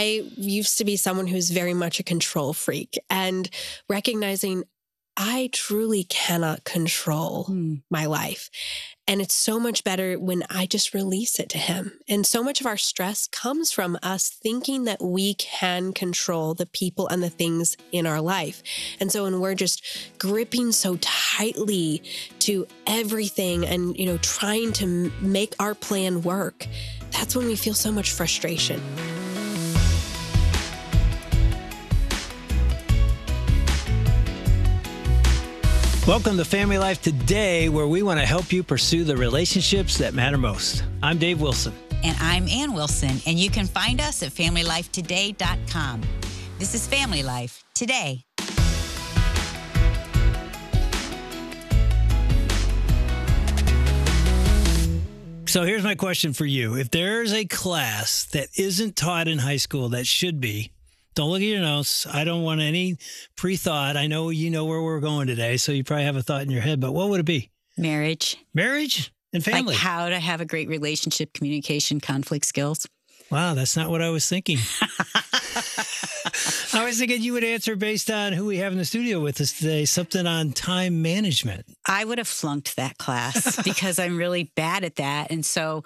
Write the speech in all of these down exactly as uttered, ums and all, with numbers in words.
I used to be someone who's very much a control freak, and recognizing I truly cannot control mm. my life. And it's so much better when I just release it to him. And so much of our stress comes from us thinking that we can control the people and the things in our life. And so when we're just gripping so tightly to everything and, you know, trying to make our plan work, that's when we feel so much frustration. Welcome to Family Life Today, where we want to help you pursue the relationships that matter most. I'm Dave Wilson. And I'm Ann Wilson, and you can find us at family life today dot com. This is Family Life Today. So here's my question for you. If there's a class that isn't taught in high school that should be, don't look at your notes. I don't want any pre-thought. I know you know where we're going today, so you probably have a thought in your head, but what would it be? Marriage. Marriage and family. Like how to have a great relationship, communication, conflict skills. Wow, that's not what I was thinking. I was thinking you would answer based on who we have in the studio with us today, something on time management. I would have flunked that class because I'm really bad at that. And so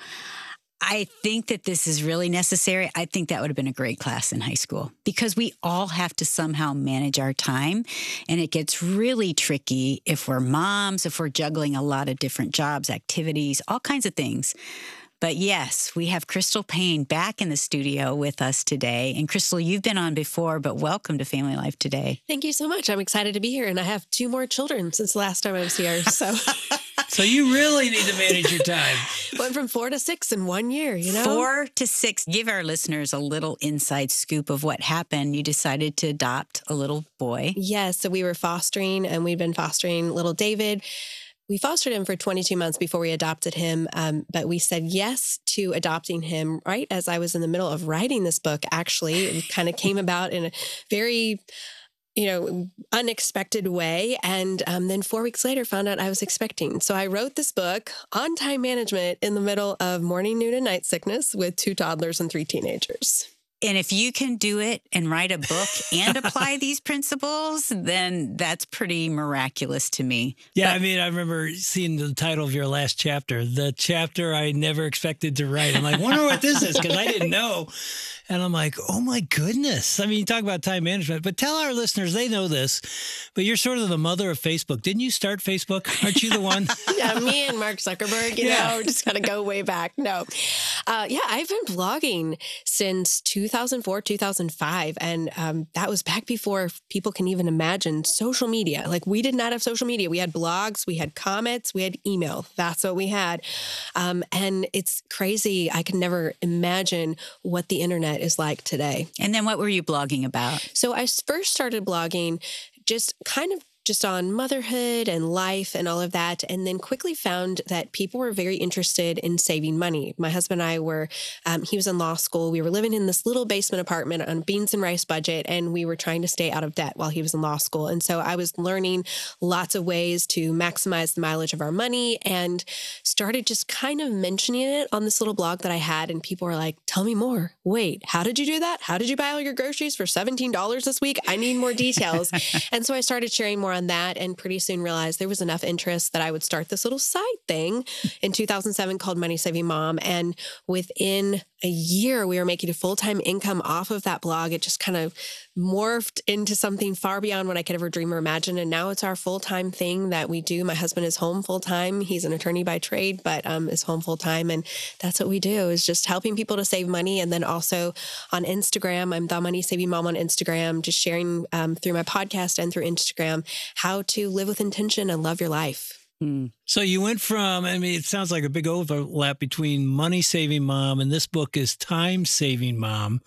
I think that this is really necessary. I think that would have been a great class in high school because we all have to somehow manage our time. And it gets really tricky if we're moms, if we're juggling a lot of different jobs, activities, all kinds of things. But yes, we have Crystal Payne back in the studio with us today. And Crystal, you've been on before, but welcome to Family Life Today. Thank you so much. I'm excited to be here. And I have two more children since the last time I was here. So so you really need to manage your time. Went from four to six in one year, you know? Four to six. Give our listeners a little inside scoop of what happened. You decided to adopt a little boy. Yes. So we were fostering, and we'd been fostering little David. We fostered him for twenty-two months before we adopted him, um, but we said yes to adopting him right as I was in the middle of writing this book, actually. It kind of came about in a very, you know, unexpected way. And um, then four weeks later, found out I was expecting. So I wrote this book on time management in the middle of morning, noon, and night sickness with two toddlers and three teenagers. And if you can do it and write a book and apply these principles, then that's pretty miraculous to me. Yeah, but, I mean, I remember seeing the title of your last chapter, the chapter I never expected to write. I'm like, wonder what this is, because I didn't know. And I'm like, oh, my goodness. I mean, you talk about time management, but tell our listeners, they know this, but you're sort of the mother of Facebook. Didn't you start Facebook? Aren't you the one? Yeah, me and Mark Zuckerberg, you yeah. know, just kind of go way back. No. Uh, yeah, I've been blogging since two thousand four, two thousand five. And um, that was back before people can even imagine social media. Like, we did not have social media. We had blogs, we had comments, we had email. That's what we had. Um, and it's crazy. I could never imagine what the internet is like today. And then what were you blogging about? So I first started blogging just kind of just on motherhood and life and all of that. And then quickly found that people were very interested in saving money. My husband and I were, um, he was in law school. We were living in this little basement apartment on a beans and rice budget, and we were trying to stay out of debt while he was in law school. And so I was learning lots of ways to maximize the mileage of our money and started just kind of mentioning it on this little blog that I had. And people were like, tell me more. Wait, how did you do that? How did you buy all your groceries for seventeen dollars this week? I need more details. And so I started sharing more on that, and pretty soon realized there was enough interest that I would start this little side thing in two thousand seven called Money Saving Mom. And within a year, we were making a full-time income off of that blog. It just kind of morphed into something far beyond what I could ever dream or imagine. And now it's our full-time thing that we do. My husband is home full-time. He's an attorney by trade, but um, is home full-time. And that's what we do, is just helping people to save money. And then also on Instagram, I'm the Money Saving Mom on Instagram, just sharing um, through my podcast and through Instagram how to live with intention and love your life. Hmm. So you went from, I mean, it sounds like a big overlap between Money Saving Mom and this book is Time Saving Mom.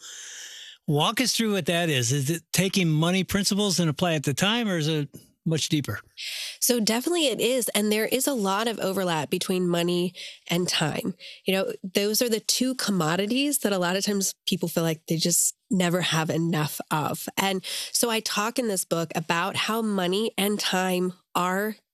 Walk us through what that is. Is it taking money principles and apply it to time, or is it much deeper? So definitely it is. And there is a lot of overlap between money and time. You know, those are the two commodities that a lot of times people feel like they just never have enough of. And so I talk in this book about how money and time are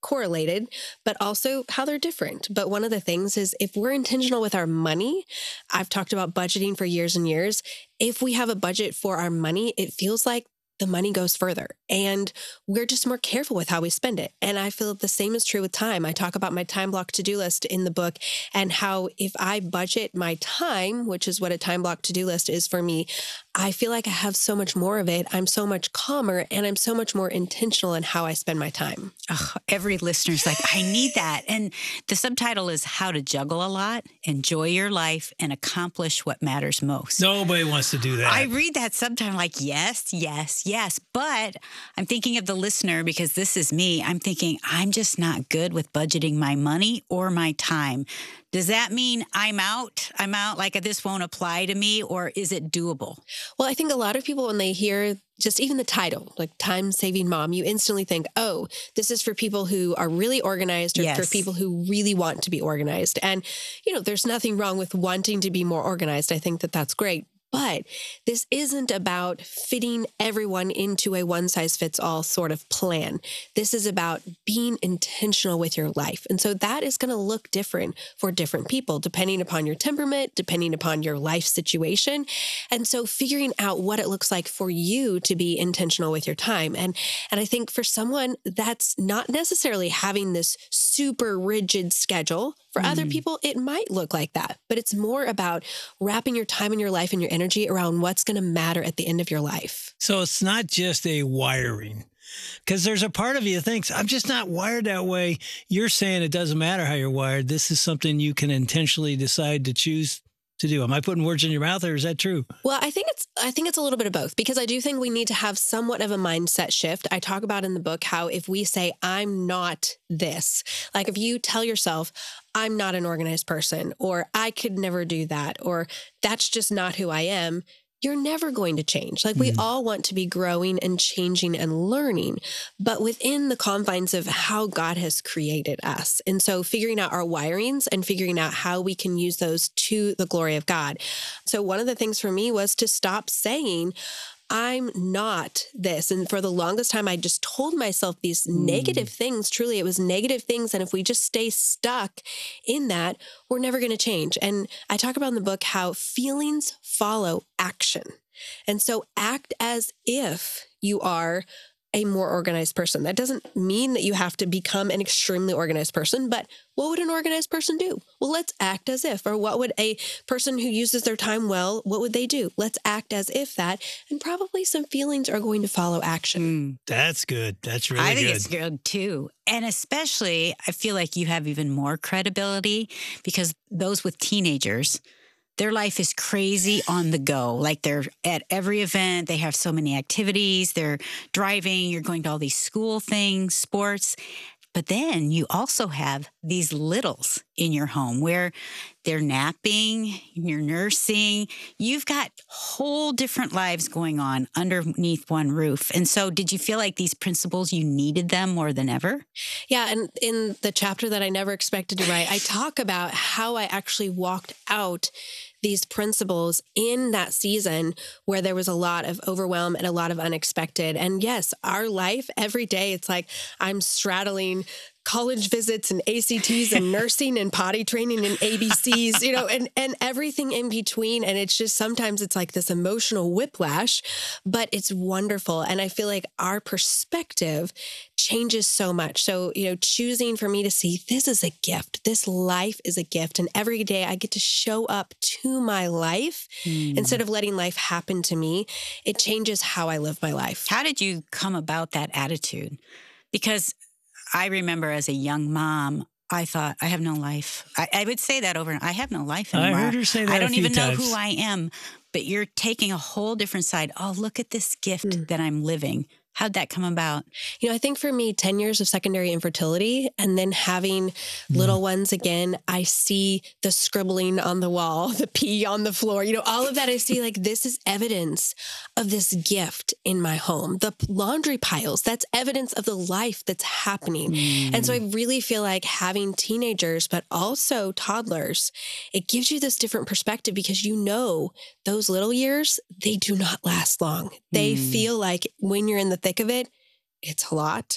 correlated, but also how they're different. But one of the things is if we're intentional with our money, I've talked about budgeting for years and years. If we have a budget for our money, it feels like the money goes further and we're just more careful with how we spend it. And I feel the same is true with time. I talk about my time block to-do list in the book and how if I budget my time, which is what a time block to-do list is for me, I feel like I have so much more of it. I'm so much calmer and I'm so much more intentional in how I spend my time. Oh, every listener's like, I need that. And the subtitle is How to Juggle a Lot, Enjoy Your Life, and Accomplish What Matters Most. Nobody wants to do that. I read that sometime like, yes, yes, yes. But I'm thinking of the listener because this is me. I'm thinking, I'm just not good with budgeting my money or my time. Does that mean I'm out? I'm out, like this won't apply to me, or is it doable? Well, I think a lot of people, when they hear just even the title, like Time Saving Mom, you instantly think, oh, this is for people who are really organized or Yes. for people who really want to be organized. And, you know, there's nothing wrong with wanting to be more organized. I think that that's great. But this isn't about fitting everyone into a one-size-fits-all sort of plan. This is about being intentional with your life. And so that is going to look different for different people, depending upon your temperament, depending upon your life situation. And so figuring out what it looks like for you to be intentional with your time. And, and I think for someone, that's not necessarily having this super rigid schedule. For mm. other people, it might look like that. But it's more about wrapping your time and your life and your energy around what's going to matter at the end of your life. So it's not just a wiring, because there's a part of you that thinks, I'm just not wired that way. You're saying it doesn't matter how you're wired. This is something you can intentionally decide to choose to do. Am I putting words in your mouth, or is that true? Well, I think it's I think it's a little bit of both, because I do think we need to have somewhat of a mindset shift. I talk about in the book how if we say, I'm not this, like if you tell yourself, I'm not an organized person, or I could never do that, or that's just not who I am, you're never going to change. Like we mm. all want to be growing and changing and learning, but within the confines of how God has created us. And so figuring out our wirings and figuring out how we can use those to the glory of God. So one of the things for me was to stop saying, I'm not this. And for the longest time, I just told myself these mm. negative things. Truly, it was negative things. And if we just stay stuck in that, we're never going to change. And I talk about in the book how feelings follow action. And so act as if you are a more organized person. That doesn't mean that you have to become an extremely organized person, but what would an organized person do? Well, let's act as if. Or what would a person who uses their time well, what would they do? Let's act as if that, and probably some feelings are going to follow action. Mm, that's good. That's really good. I think good. it's good too. And especially, I feel like you have even more credibility because those with teenagers, their life is crazy on the go. Like they're at every event. They have so many activities. They're driving. You're going to all these school things, sports. But then you also have these littles in your home where they're napping, you're nursing. You've got whole different lives going on underneath one roof. And so did you feel like these principles, you needed them more than ever? Yeah. And in the chapter that I never expected to write, I talk about how I actually walked out these principles in that season where there was a lot of overwhelm and a lot of unexpected. And yes, our life every day, it's like I'm straddling college visits and A C Ts and nursing and potty training and A B Cs, you know, and, and everything in between. And it's just, sometimes it's like this emotional whiplash, but it's wonderful. And I feel like our perspective changes so much. So, you know, choosing for me to see this is a gift, this life is a gift. And every day I get to show up to my life mm. instead of letting life happen to me. It changes how I live my life. How did you come about that attitude? Because I remember as a young mom, I thought, I have no life. I, I would say that over and I have no life anymore. I heard her say that I don't a few even times. know who I am, but you're taking a whole different side. Oh, look at this gift mm. that I'm living. How'd that come about? You know, I think for me, ten years of secondary infertility and then having mm. little ones again, I see the scribbling on the wall, the pee on the floor, you know, all of that. I see like this is evidence of this gift in my home. The laundry piles, that's evidence of the life that's happening. Mm. And so I really feel like having teenagers, but also toddlers, it gives you this different perspective because you know those little years, they do not last long. They mm. feel like when you're in the thick of it, it's a lot.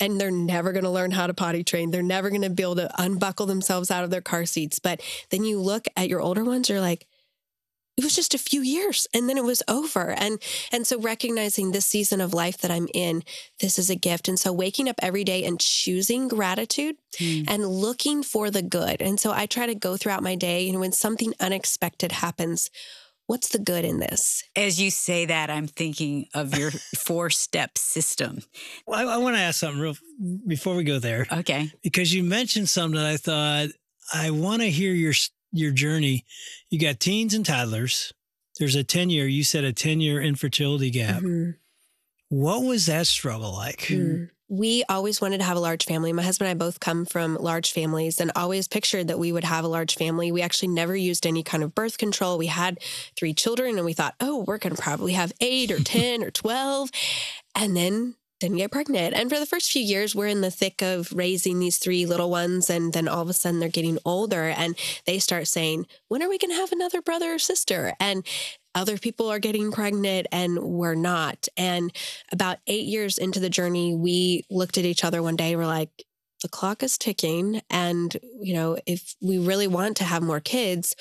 and they're never going to learn how to potty train. They're never going to be able to unbuckle themselves out of their car seats. But then you look at your older ones, you're like, it was just a few years and then it was over. And, and so recognizing this season of life that I'm in, this is a gift. And so waking up every day and choosing gratitude mm. and looking for the good. And so I try to go throughout my day, and when something unexpected happens, what's the good in this? As you say that, I'm thinking of your four-step system. Well, I, I want to ask something real before we go there. Okay. Because you mentioned something that I thought, I want to hear your your journey. You got teens and toddlers. There's a ten-year, you said a ten-year infertility gap. Mm-hmm. What was that struggle like? Mm. We always wanted to have a large family. My husband and I both come from large families and always pictured that we would have a large family. We actually never used any kind of birth control. We had three children and we thought, oh, we're going to probably have eight or ten or twelve. And then didn't get pregnant. And for the first few years, we're in the thick of raising these three little ones. And then all of a sudden they're getting older and they start saying, when are we going to have another brother or sister? And other people are getting pregnant and we're not. And about eight years into the journey, we looked at each other one day. We're like, the clock is ticking. And, you know, if we really want to have more kids,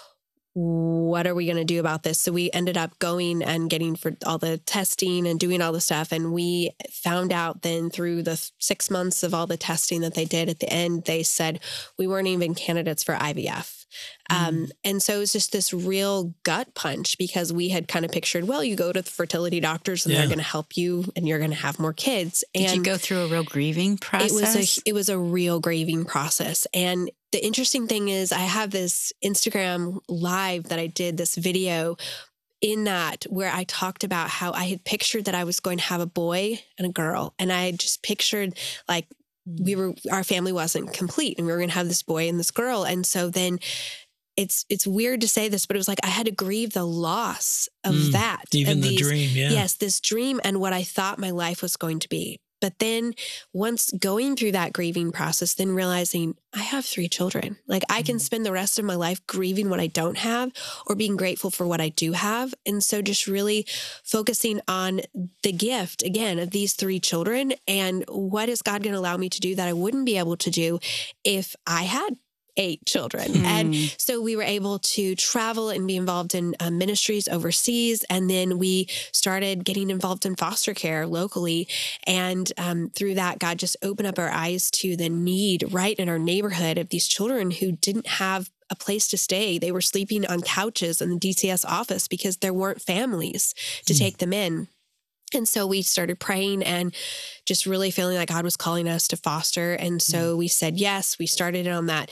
what are we going to do about this? So we ended up going and getting for all the testing and doing all the stuff. And we found out then through the six months of all the testing that they did at the end, they said we weren't even candidates for I V F. Mm. Um, and so it was just this real gut punch because we had kind of pictured, well, you go to the fertility doctors and yeah. they're going to help you and you're going to have more kids. Did and you go through a real grieving process? It was a, it was a real grieving process. And the interesting thing is I have this Instagram live that I did, this video in that where I talked about how I had pictured that I was going to have a boy and a girl. And I had just pictured like we were, our family wasn't complete and we were going to have this boy and this girl. And so then it's, it's weird to say this, but it was like, I had to grieve the loss of mm, that. Even the these, dream. Yeah. Yes. This dream and what I thought my life was going to be. But then once going through that grieving process, then realizing I have three children, like I can spend the rest of my life grieving what I don't have or being grateful for what I do have. And so just really focusing on the gift again of these three children and what is God going to allow me to do that I wouldn't be able to do if I had eight children. Mm. And so we were able to travel and be involved in uh, ministries overseas. And then we started getting involved in foster care locally. And um, through that, God just opened up our eyes to the need right in our neighborhood of these children who didn't have a place to stay. They were sleeping on couches in the D C S office because there weren't families to mm. take them in. And so we started praying and just really feeling like God was calling us to foster. And so mm. we said, yes, we started on that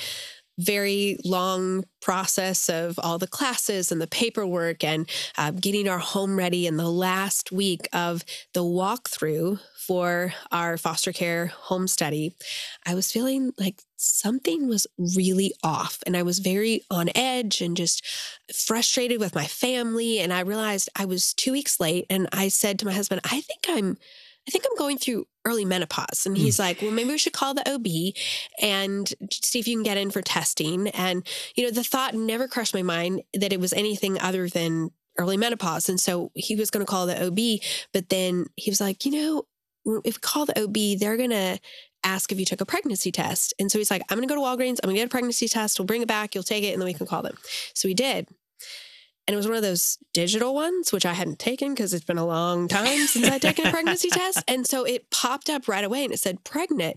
very long process of all the classes and the paperwork and uh, getting our home ready. In the last week of the walkthrough for our foster care home study, I was feeling like something was really off and I was very on edge and just frustrated with my family. And I realized I was two weeks late and I said to my husband, I think I'm I think I'm going through early menopause. And he's mm. like, well, maybe we should call the O B and see if you can get in for testing. And, you know, the thought never crossed my mind that it was anything other than early menopause. And so he was going to call the O B, but then he was like, you know, if we call the O B, they're going to ask if you took a pregnancy test. And so he's like, I'm going to go to Walgreens. I'm going to get a pregnancy test. We'll bring it back. You'll take it and then we can call them. So we did. And it was one of those digital ones, which I hadn't taken because it's been a long time since I'd taken a pregnancy test. And so it popped up right away and it said pregnant.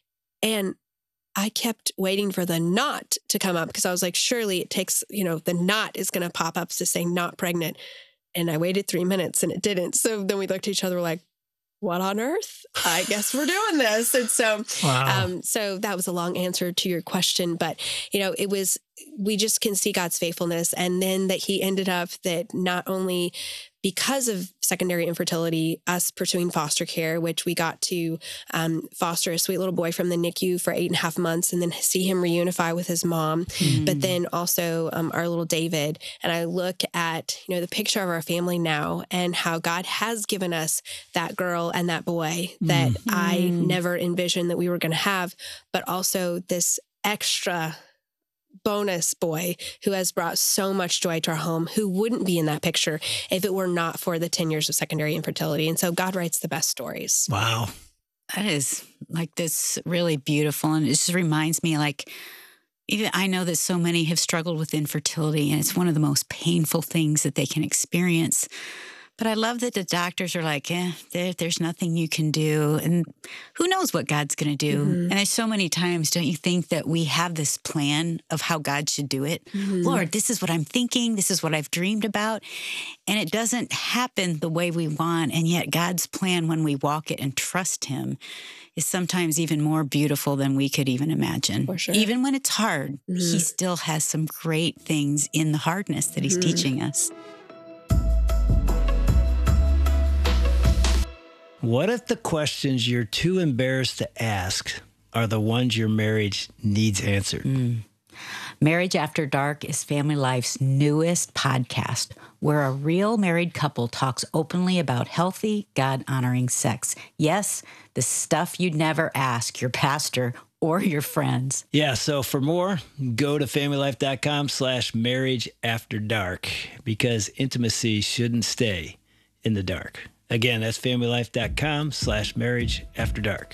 And I kept waiting for the not to come up because I was like, surely it takes, you know, the not is going to pop up to say not pregnant. And I waited three minutes and it didn't. So then we looked at each other like, what on earth? I guess we're doing this. And so, wow. um, so that was a long answer to your question, but you know, it was, we just can see God's faithfulness. And then that he ended up that not only because of secondary infertility, us pursuing foster care, which we got to um, foster a sweet little boy from the N I C U for eight and a half months and then see him reunify with his mom. Mm-hmm. But then also um, our little David. And I look at, you know, the picture of our family now and how God has given us that girl and that boy that mm-hmm. I never envisioned that we were going to have, but also this extra bonus boy who has brought so much joy to our home, who wouldn't be in that picture if it were not for the ten years of secondary infertility. And so God writes the best stories. Wow. That is like this really beautiful. And it just reminds me like, even I know that so many have struggled with infertility and it's one of the most painful things that they can experience. But I love that the doctors are like, eh, there, there's nothing you can do. And who knows what God's going to do? Mm-hmm. And there's so many times, don't you think that we have this plan of how God should do it? Mm-hmm. Lord, this is what I'm thinking. This is what I've dreamed about. And it doesn't happen the way we want. And yet God's plan, when we walk it and trust him, is sometimes even more beautiful than we could even imagine. For sure. Even when it's hard, mm-hmm. he still has some great things in the hardness that he's mm-hmm. teaching us. What if the questions you're too embarrassed to ask are the ones your marriage needs answered? Mm. Marriage After Dark is Family Life's newest podcast, where a real married couple talks openly about healthy, God-honoring sex. Yes, the stuff you'd never ask your pastor or your friends. Yeah, so for more, go to familylife.com slash marriage after dark, because intimacy shouldn't stay in the dark. Again, that's familylife.com slash marriage after dark.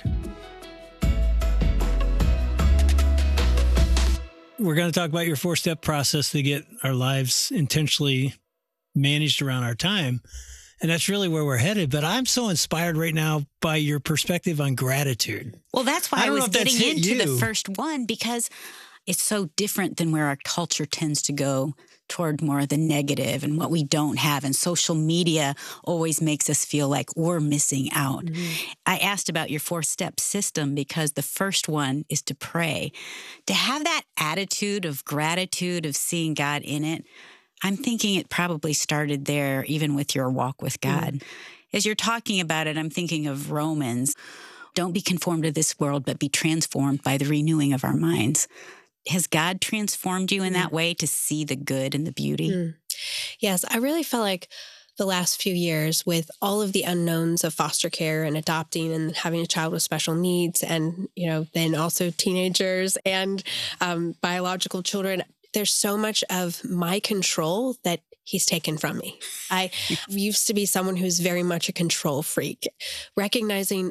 We're going to talk about your four-step process to get our lives intentionally managed around our time. And that's really where we're headed. But I'm so inspired right now by your perspective on gratitude. Well, that's why I, I was getting into you. the first one, because it's so different than where our culture tends to go toward more of the negative and what we don't have. And social media always makes us feel like we're missing out. Mm-hmm. I asked about your four-step system because the first one is to pray. To have that attitude of gratitude, of seeing God in it, I'm thinking it probably started there, even with your walk with God. Mm-hmm. As you're talking about it, I'm thinking of Romans. Don't be conformed to this world, but be transformed by the renewing of our minds. Has God transformed you in that way to see the good and the beauty? Mm. Yes, I really felt like the last few years with all of the unknowns of foster care and adopting and having a child with special needs and, you know, then also teenagers and um, biological children, there's so much of my control that he's taken from me. I used to be someone who's very much a control freak, recognizing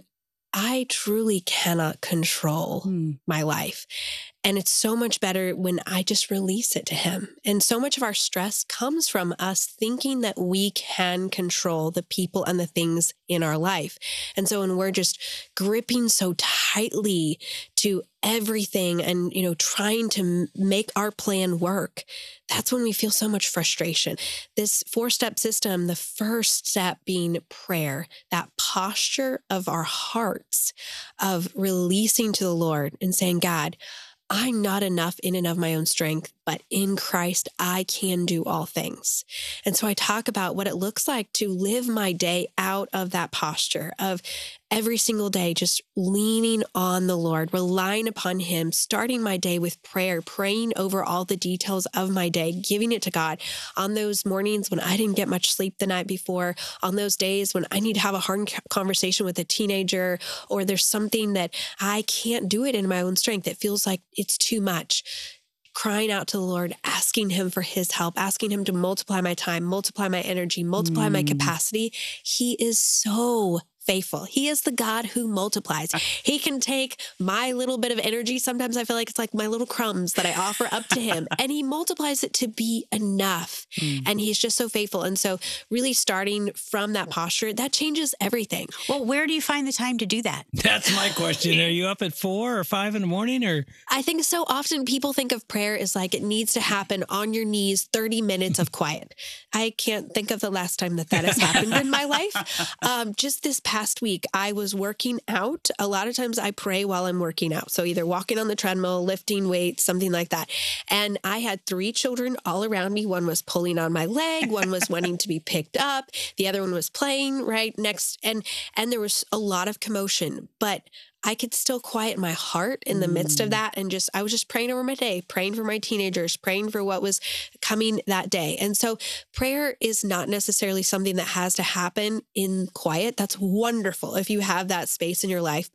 I truly cannot control mm. my life. And it's so much better when I just release it to him. And so much of our stress comes from us thinking that we can control the people and the things in our life. And so when we're just gripping so tightly to everything and, you know, trying to make our plan work, that's when we feel so much frustration. This four-step system, the first step being prayer, that posture of our hearts of releasing to the Lord and saying, God, I'm not enough in and of my own strength, but in Christ, I can do all things. And so I talk about what it looks like to live my day out of that posture of every single day, just leaning on the Lord, relying upon him, starting my day with prayer, praying over all the details of my day, giving it to God on those mornings when I didn't get much sleep the night before, on those days when I need to have a hard conversation with a teenager, or there's something that I can't do it in my own strength. It feels like it's too much. Crying out to the Lord, asking him for his help, asking him to multiply my time, multiply my energy, multiply mm. my capacity. He is so faithful. He is the God who multiplies. He can take my little bit of energy. Sometimes I feel like it's like my little crumbs that I offer up to him, and he multiplies it to be enough. Mm. And he's just so faithful. And so really starting from that posture, that changes everything. Well, where do you find the time to do that? That's my question. Are you up at four or five in the morning? Or I think so often people think of prayer as like it needs to happen on your knees, thirty minutes of quiet. I can't think of the last time that that has happened in my life. Um, just this past week, I was working out. A lot of times I pray while I'm working out. So either walking on the treadmill, lifting weights, something like that. And I had three children all around me. One was pulling on my leg. One was wanting to be picked up. The other one was playing right next. And, and there was a lot of commotion, but I could still quiet my heart in the mm. midst of that. And just, I was just praying over my day, praying for my teenagers, praying for what was coming that day. And so prayer is not necessarily something that has to happen in quiet. That's wonderful if you have that space in your life, but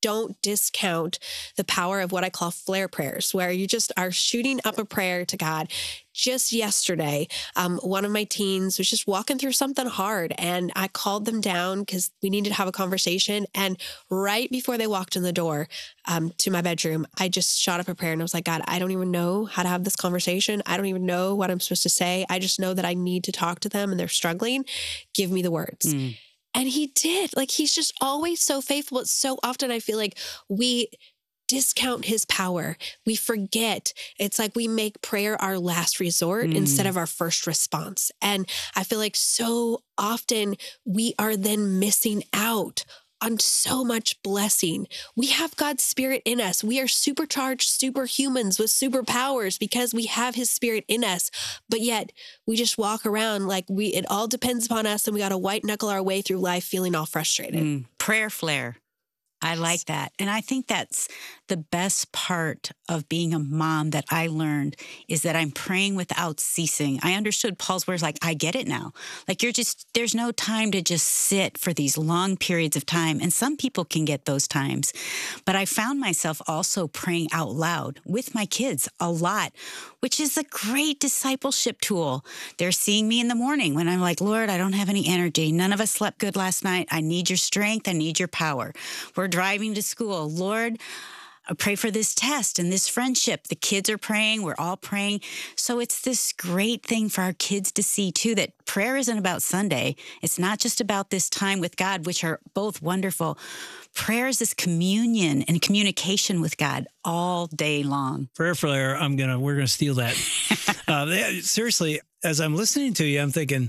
don't discount the power of what I call flare prayers, where you just are shooting up a prayer to God. Just yesterday, um, one of my teens was just walking through something hard, and I called them down because we needed to have a conversation. And right before they walked in the door um, to my bedroom, I just shot up a prayer, and I was like, God, I don't even know how to have this conversation. I don't even know what I'm supposed to say. I just know that I need to talk to them, and they're struggling. Give me the words. Mm. And he did. Like, he's just always so faithful. It's so often I feel like we discount his power. We forget. It's like we make prayer our last resort mm. instead of our first response. And I feel like so often we are then missing out on so much blessing. We have God's Spirit in us. We are supercharged superhumans with superpowers because we have his Spirit in us. But yet we just walk around like we, it all depends upon us, and we got to white knuckle our way through life feeling all frustrated. Mm. Prayer flare. I like that. And I think that's the best part of being a mom that I learned is that I'm praying without ceasing. I understood Paul's words like, I get it now. Like you're just, there's no time to just sit for these long periods of time. And some people can get those times. But I found myself also praying out loud with my kids a lot, which is a great discipleship tool. They're seeing me in the morning when I'm like, Lord, I don't have any energy. None of us slept good last night. I need your strength. I need your power. We're driving to school. Lord, I pray for this test and this friendship. The kids are praying. We're all praying. So it's this great thing for our kids to see, too, that prayer isn't about Sunday. It's not just about this time with God, which are both wonderful. Prayer is this communion and communication with God all day long. Prayer flare, I'm gonna, we're gonna steal that. uh, seriously, as I'm listening to you, I'm thinking,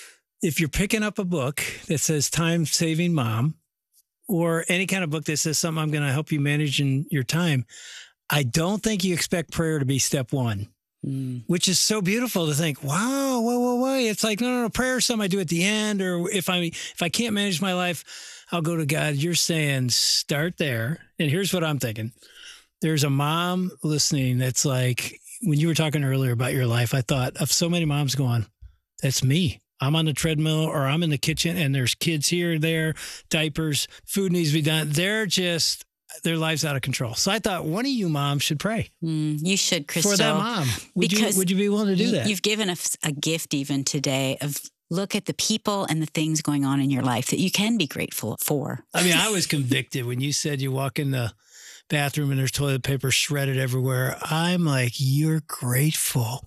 if you're picking up a book that says Time Saving Mom, or any kind of book that says something I'm going to help you manage in your time, I don't think you expect prayer to be step one, mm. which is so beautiful to think, wow, whoa, whoa, whoa. It's like, no, no, no, prayer is something I do at the end, or if I if I can't manage my life, I'll go to God. You're saying start there. And here's what I'm thinking. There's a mom listening that's like, when you were talking earlier about your life, I thought of so many moms going, that's me. I'm on the treadmill or I'm in the kitchen and there's kids here, there, diapers, food needs to be done. They're just, their life's out of control. So I thought one of you moms should pray. Mm, you should, Crystal. For that mom. Would because you, would you be willing to do that? You've given us a gift even today of look at the people and the things going on in your life that you can be grateful for. I mean, I was convicted when you said you walk in the bathroom and there's toilet paper shredded everywhere. I'm like, you're grateful.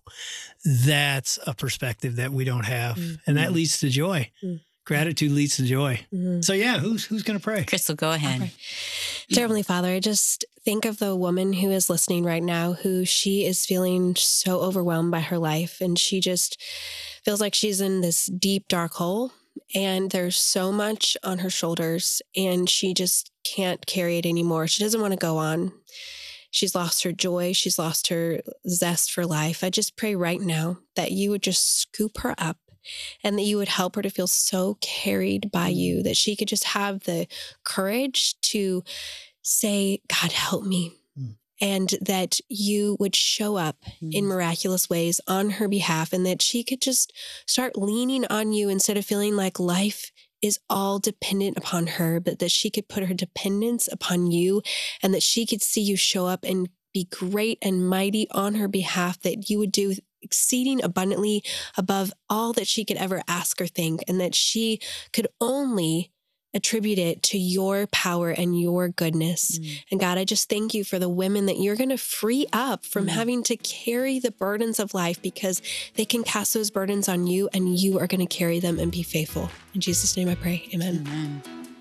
That's a perspective that we don't have. Mm-hmm. And that leads to joy. Mm-hmm. Gratitude leads to joy. Mm-hmm. So yeah, who's who's going to pray? Crystal, go ahead. Dear Heavenly Father, I just think of the woman who is listening right now, who she is feeling so overwhelmed by her life. And she just feels like she's in this deep, dark hole. And there's so much on her shoulders and she just can't carry it anymore. She doesn't want to go on. She's lost her joy. She's lost her zest for life. I just pray right now that you would just scoop her up and that you would help her to feel so carried by you, that she could just have the courage to say, God, help me. Mm. And that you would show up mm. in miraculous ways on her behalf, and that she could just start leaning on you instead of feeling like life is all dependent upon her, but that she could put her dependence upon you, and that she could see you show up and be great and mighty on her behalf, that you would do exceeding abundantly above all that she could ever ask or think, and that she could only attribute it to your power and your goodness. Mm. And God, I just thank you for the women that you're going to free up from mm. having to carry the burdens of life, because they can cast those burdens on you and you are going to carry them and be faithful. In Jesus' name I pray. Amen. Amen.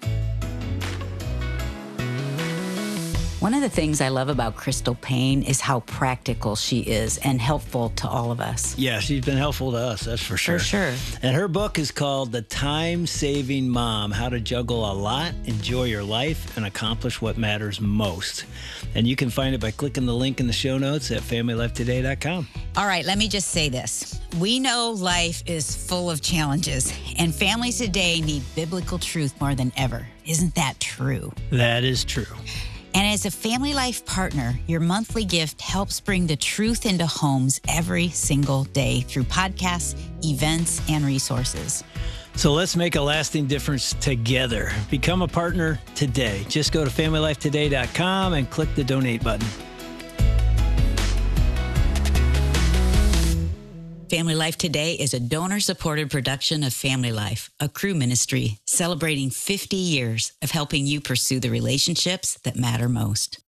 One of the things I love about Crystal Paine is how practical she is and helpful to all of us. Yeah, she's been helpful to us, that's for sure. For sure. And her book is called The Time Saving Mom, How to Juggle a Lot, Enjoy Your Life, and Accomplish What Matters Most. And you can find it by clicking the link in the show notes at family life today dot com. All right, let me just say this. We know life is full of challenges, and families today need biblical truth more than ever. Isn't that true? That is true. And as a Family Life partner, your monthly gift helps bring the truth into homes every single day through podcasts, events, and resources. So let's make a lasting difference together. Become a partner today. Just go to family life today dot com and click the donate button. Family Life Today is a donor-supported production of Family Life, a Cru ministry celebrating fifty years of helping you pursue the relationships that matter most.